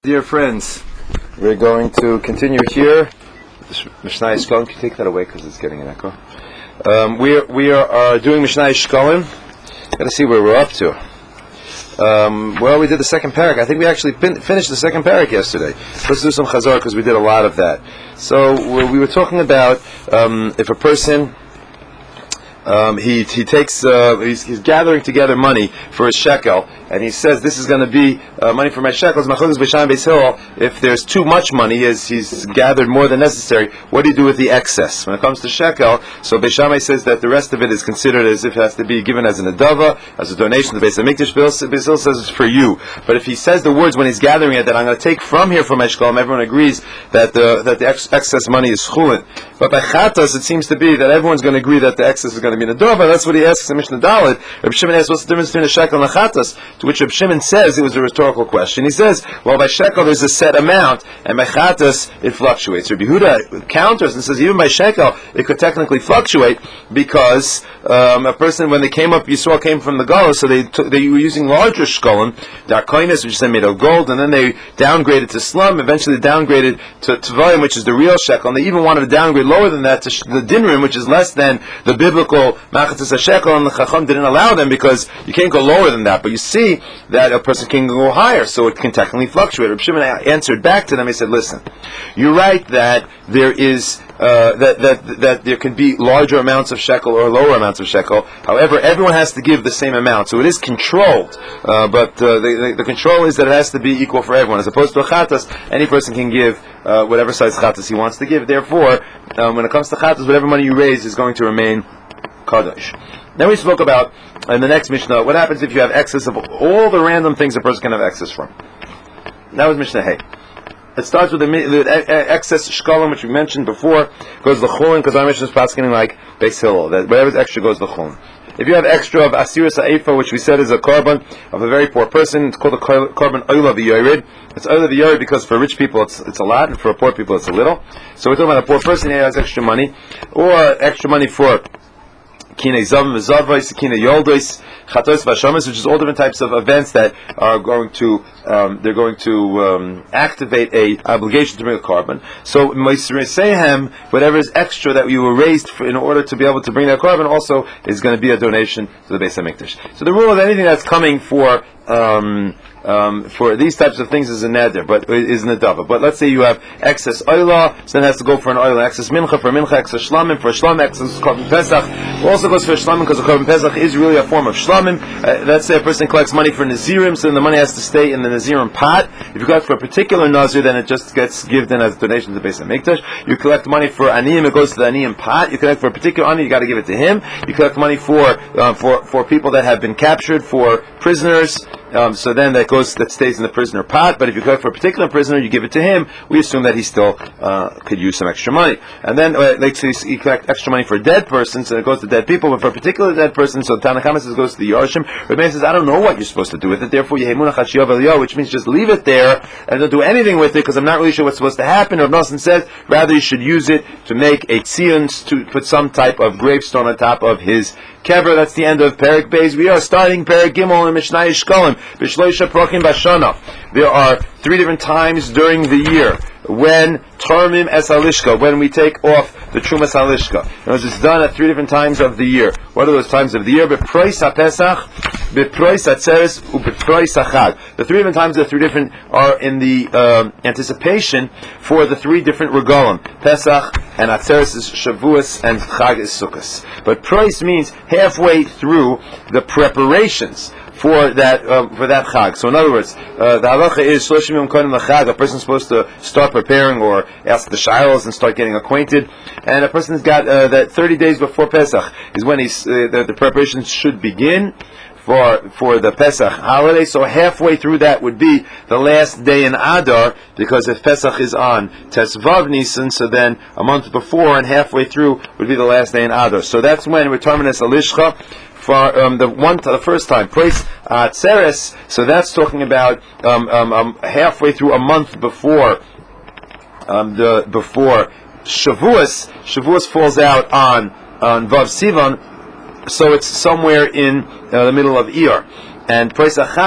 Dear friends, we're going to continue here. Mishnah Shkolim, can you take that away because it's getting an echo? We are doing Mishnah Shkolim. Got to see where we're up to. Well, we did the second parak. I think we actually finished the second parak yesterday. Let's do some chazar because we did a lot of that. So we were talking about if a person he's gathering together money for his shekel, and he says this is going to be money for my shekels. If there's too much money, he's gathered more than necessary, what do you do with the excess? When it comes to shekel, so Beis Shammai says that the rest of it is considered as if it has to be given as an adava, as a donation to the Beis Hamikdash. Beis Hillel says it's for you. But if he says the words when he's gathering it that I'm going to take from here for my shekel, everyone agrees that the excess money is chulin. But by chatas, it seems to be that everyone's going to agree that the excess is going to be an adava. That's what he asks in Mishnah Dalet. Reb Shimon asks, what's the difference between a shekel and a chatas? To which Reb Shimon says, it was a rhetorical question. He says, well, by shekel there's a set amount, and by chatas it fluctuates. Reb Yehuda counters and says, even by shekel it could technically fluctuate because a person, when they came up, Yisrael came from the Galus, so they were using larger shkolim, darkonis, which is made of gold, and then they downgraded to slum. Eventually they downgraded to tvayim, which is the real shekel, and they even wanted to downgrade lower than that to the dinrim, which is less than the biblical machatzis shekel, and the chacham didn't allow them because you can't go lower than that. But you see that a person can go higher, so it can technically fluctuate. Reb Shimon answered back to them. He said, "Listen, you're right that there is that there can be larger amounts of shekel or lower amounts of shekel. However, everyone has to give the same amount, so it is controlled. But the control is that it has to be equal for everyone, as opposed to a chatas. Any person can give whatever size chatas he wants to give. Therefore, when it comes to chatas, whatever money you raise is going to remain kadosh." Then we spoke about, in the next Mishnah, what happens if you have excess of all the random things a person can have excess from. That was Mishnah Hey. It starts with the excess shkolim, which we mentioned before, goes the chulin, because our Mishnah is passing like Beis Hillel, that whatever's extra goes the chulin. If you have extra of asiris ha'efa, which we said is a korban of a very poor person, it's called a korban oila v'yored. It's oila v'yored because for rich people it's a lot, and for poor people it's a little. So we're talking about a poor person who has extra money, or extra money for Kine Zavim V'Zavos, Kine Yoldos, Chatos Vashamas, which is all different types of events that are going to activate a obligation to bring a korban. So Moisreisehem, whatever is extra that you were raised in order to be able to bring that korban, also is going to be a donation to the Beis Hamikdash. So the rule is anything that's coming for these types of things is a neder, but is an adava. But let's say you have excess oila, so then it has to go for an oila. Excess mincha for mincha, excess shlamim for shlamim, excess korban pesach also goes for shlamim because the korban pesach is really a form of shlamim. Let's say a person collects money for nazirim, so then the money has to stay in the nazirim pot. If you collect for a particular nazir, then it just gets given as a donation to the Beis Hamikdash. You collect money for aniyim, it goes to the aniyim pot. You collect for a particular ani, you got to give it to him. You collect money for people that have been captured, for prisoners. So then that stays in the prisoner pot. But if you collect for a particular prisoner, you give it to him. We assume that he still could use some extra money. And then you collect extra money for a dead person, so it goes to dead people. But for a particular dead person, so Tanna Kama says it goes to the Yarshim. Rebbe says, I don't know what you're supposed to do with it. Therefore, Yehemuna Chashiyav Eliyah, which means just leave it there and don't do anything with it because I'm not really sure what's supposed to happen. Or Nosson says, rather you should use it to make a tzion, to put some type of gravestone on top of his kever. That's the end of Perek Beis. We are starting Perek Gimel in Mishnah Shkolim. B'shloisha prokim b'shana. There are 3 different times during the year when Tormim es halishka, when we take off the Trumas halishka. It's done at 3 different times of the year. What are those times of the year? B'prois ha'pesach, b'prois ha'tzeres, u'b'prois ha'chag. The 3 different times, the 3 different are in the anticipation for the 3 different regalim. Pesach and Atzeres is Shavuos and Chag is Sukkos. But prois means halfway through the preparations for that Chag. So in other words, the halacha is Shloshim Yom Kodim LaChag. A person's supposed to start preparing or ask the shilos and start getting acquainted. And a person's got that 30 days before Pesach is when the preparations should begin for the Pesach holiday. So halfway through that would be the last day in Adar, because if Pesach is on Tesvav Nisan, so then a month before and halfway through would be the last day in Adar. So that's when we're terminus alishcha. For the first time, praise Tzeres, so that's talking about halfway through a month before before Shavuos. Shavuos falls out on Vav Sivan, so it's somewhere in the middle of Iyar. And Pesach Chag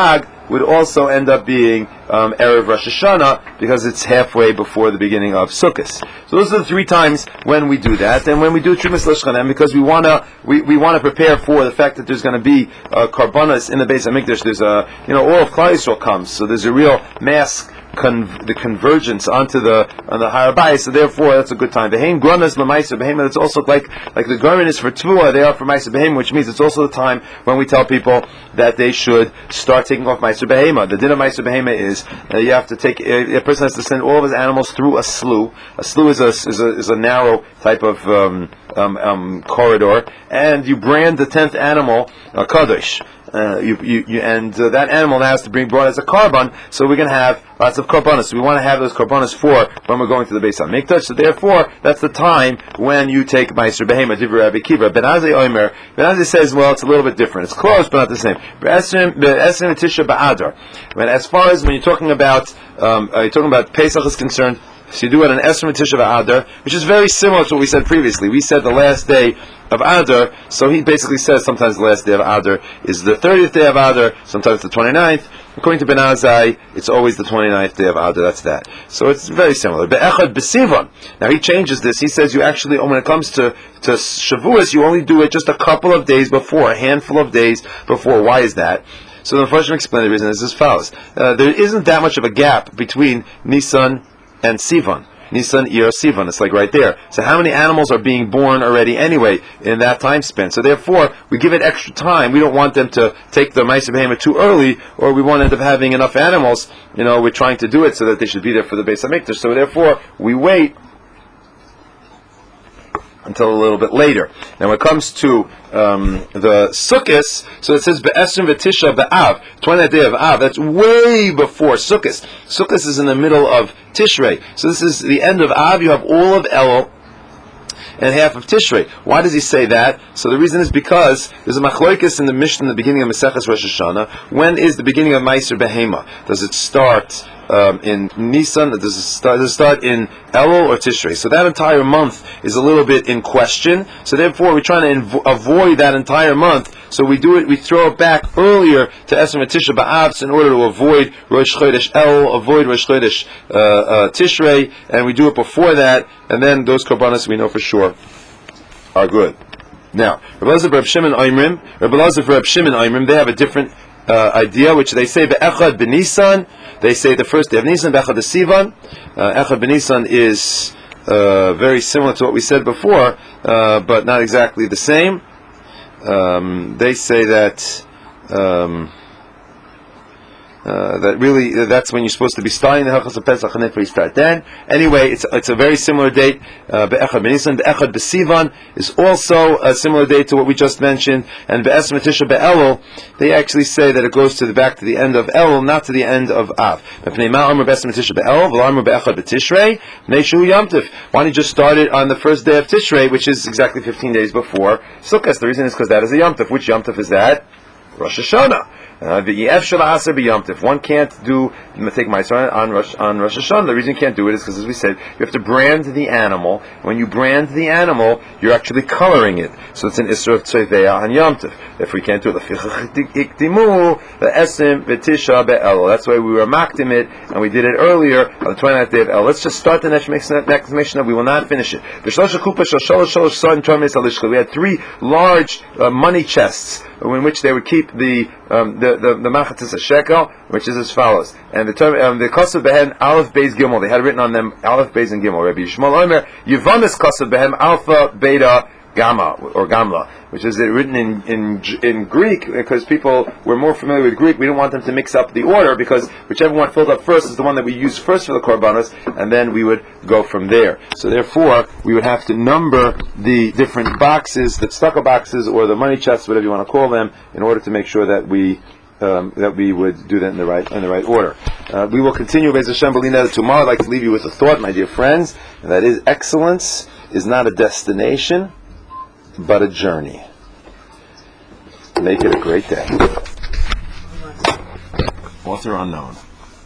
would also end up being Erev Rosh Hashanah, because it's halfway before the beginning of Sukkot. So those are the 3 times when we do that, and when we do Trumas L'Shchanem, because we want to prepare for the fact that there's going to be Karbanos in the Beis HaMikdash. There's all of Klal Yisrael comes, so there's a real mass the convergence on the Har Bayis, so therefore that's a good time. Beheim Grunas L'Maiser Behema, that's also like the Garmin is for Tvua, they are for Maiser Behema, which means it's also the time when we tell people that they should start taking off Maiser Behema. The din of Maiser Behema is you have to take a person has to send all of his animals through a slough. A slough is a narrow type of corridor, and you brand the 10th animal Kadosh. That animal now has to be brought as a korban, so we're going to have lots of korbanos. So we want to have those korbanos for when we're going to the Beis HaMikdash. So therefore, that's the time when you take Meiser Behema, Divrei Rabbi Kiva. Ben Azai says, well, it's a little bit different. It's close, but not the same. Tisha B'Adar. As far as when you're talking about Pesach is concerned, so you do it on Esrim Tisha B'Adar, which is very similar to what we said previously. We said the last day of Adar, so he basically says sometimes the last day of Adar is the 30th day of Adar, sometimes the 29th. According to Ben Azai, it's always the 29th day of Adar, that's that. So it's very similar. Be'echad B'Sivan. Now he changes this. He says you actually, when it comes to Shavuos, you only do it just a couple of days before, a handful of days before. Why is that? So the first explain the reason is as follows. There isn't that much of a gap between Nisan and Sivan. Nisan, Iyar, Sivan. It's like right there. So how many animals are being born already anyway in that time span? So therefore, we give it extra time. We don't want them to take the Ma'aseh Behema too early, or we won't end up having enough animals. We're trying to do it so that they should be there for the Beis HaMikdash. So therefore, we wait until a little bit later. Now when it comes to the Sukkos, so it says Be'esrim V'Tisha B'Av, 20th day of Av, that's way before Sukkos. Sukkos is in the middle of Tishrei. So this is the end of Av, you have all of Elul and half of Tishrei. Why does he say that? So the reason is because there's a machloikis in the Mishnah in the beginning of Maseches Rosh Hashanah. When is the beginning of Meiser Behema? Does it start in Nisan? Does it start in Elul or Tishrei? So that entire month is a little bit in question. So therefore, we're trying to avoid that entire month. So we throw it back earlier to Esrim Tisha B'Av in order to avoid Rosh Chodesh Elul, avoid Rosh Chodesh Tishrei, and we do it before that, and then those korbanos we know for sure are good. Now, Rabbi Elazar, Reb Shimon Oimrim, they have a different idea, which they say Be'echad B'Nisan. They say the first day of Nisan, Be'echad Sivan. Echad B'Nisan is very similar to what we said before, but not exactly the same. They say that that's when you're supposed to be starting the Hilchos of Pesach, and therefore you start then. Anyway, it's a very similar date. Be'echad B'Nisan, Be'echad B'Sivan is also a similar date to what we just mentioned. And Be'esrim Tisha Be'Elul, they actually say that it goes back to the end of Elul, not to the end of Av. Why don't you just start it on the first day of Tishrei, which is exactly 15 days before Sukkot? The reason is because that is a Yom Tov. Which Yom Tov is that? Rosh Hashanah. If one can't take Ma'aser on Rosh Hashanah, the reason you can't do it is because, as we said, you have to brand the animal. When you brand the animal, you're actually coloring it. So it's an Isra of Tzeiveya on Yom Tov. If we can't do it, that's why we were makdim it, and we did it earlier on the 29th day of El. Let's just start the next Mishnah. We will not finish it. We had 3 large money chests in which they would keep the machatzis a shekel, which is as follows. And the term the kosav behen aleph beis gimel, they had written on them aleph beis and gimel. Rabbi Yishmael Omer Yevamis kosav behem alpha beta gamma or gamla, which is written in Greek, because people were more familiar with Greek. We didn't want them to mix up the order, because whichever one filled up first is the one that we use first for the korbanos, and then we would go from there. So therefore, we would have to number the different boxes, the stucco boxes, or the money chests, whatever you want to call them, in order to make sure that we would do that in the right order. We will continue Be'ez Hashem B'Lina tomorrow. I'd like to leave you with a thought, my dear friends, and that is excellence is not a destination, but a journey. Make it a great day. Author unknown.